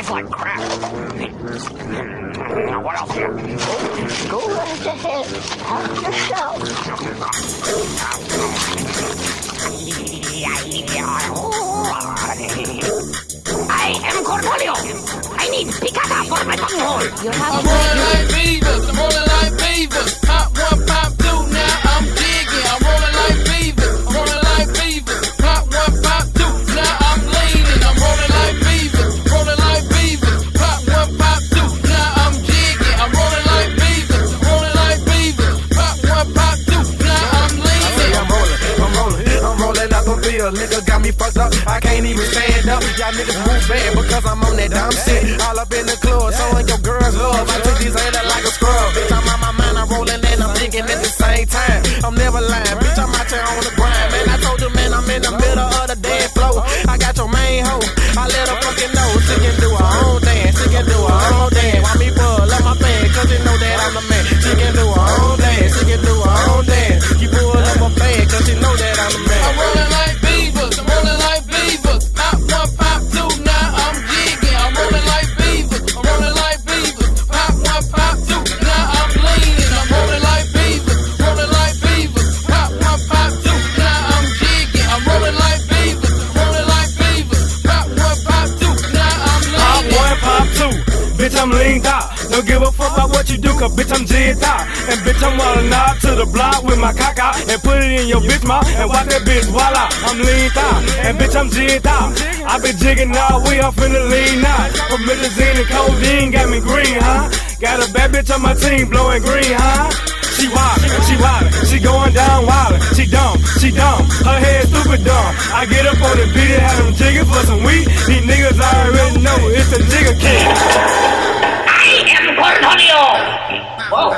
tastes like crap. Now, what else here? Go right ahead. Help yourself. I am Cornholio. I need picada for my bunghole. I'm rolling like beavers. I'm rolling like beavers. Pop one, pop two. Now I'm digging. I'm rolling like beavers. I'm rolling like beavers. Pop one, pop two. Now I'm leaning. I'm rolling like beavers. Rolling like beavers. Pop one, pop two. Now I'm jigging. I'm rolling like beavers. Rolling like beavers. Pop one, pop two. Now I'm leaning. I'm rolling up a bill. Nigga got me fucked up. I can't even stand up. Y'all niggas move bad because I'm on that dumb shit. All up in the club, showing your girls love. I take these haters like a scrub. Bitch, I'm on my mind. I'm rolling and I'm thinking at the same time. I'm never lying. Bitch, I'm out here on the grind. Man, I told you, man, I'm in the middle of the dance floor. I got your main hoe. I let her fucking know. She can do her own dance. She can do her own dance. Why me pull up my pants? Cause you know that I'm the man. She can do her own dance. She can do her own dance. You pull up my pants cause you know that I'm the man. I'm rolling like beavers. I'm rolling like beavers. Pop one, pop two. Now I'm jigging. I'm rolling like beavers. I'm rolling like beavers. Pop one, pop two. Now I'm leaning. I'm rolling like beavers. Rolling like beavers. Pop one, pop two. Now I'm jigging. I'm rolling like beavers. Rolling like beavers. Pop one, pop two. Now I'm leaning. Pop one, pop two. Bitch, I'm leaned out. Don't give a fuck about what you do, cause bitch, I'm jigged out. And bitch, I'm wildin' out to the block with my cock out and put it in your bitch mouth and watch that bitch while out. I'm leaned out. And bitch, I'm jigged out. I been jigging all we up in the lean out. Promethazine and codeine got me green, huh? Got a bad bitch on my team blowing green, huh? She wildin', she going down wildin'. She dumb, her head stupid dumb. I get up on the beat and have them jigging for some weed. These niggas already know it's the jigger king. I am Cornholio. Whoa.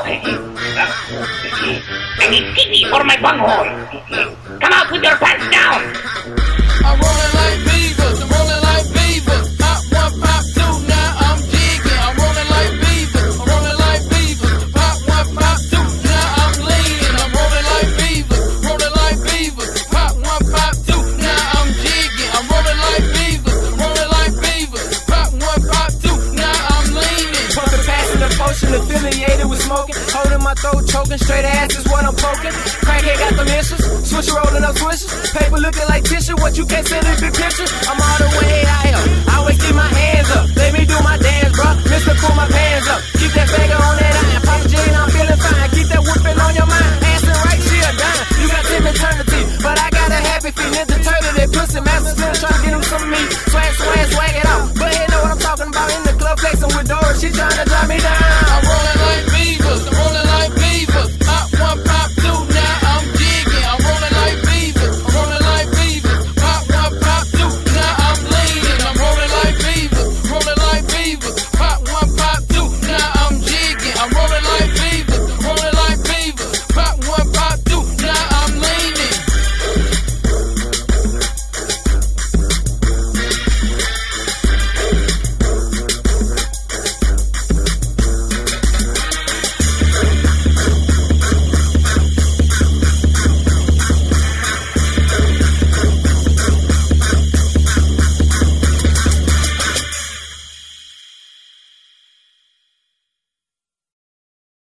I need pee for my bunghole. Come out with your pants down. I'm rolling like beavers. I'm rolling like beavers. Pop one, pop two. Now I'm jigging. I'm rolling like beavers. I'm rolling like beavers. Pop one, pop two. Now I'm leaning. I'm rolling like beavers. Rolling like beavers. Pop one, pop two. Now I'm jigging. I'm rolling like beavers. Rolling like beavers. Pop one, pop two. Now I'm leaning. Pumping, passing the potion, affiliated with smoking. Holding my throat, choking, straight ass is what I'm poking. Crackhead got the issues, swisher rolling up swishes. Paper looking like tissue, what you can't see in big picture. I'm all the way higher, I always keep my hands up. Let me do my dance, bro. Mister, pull my pants up.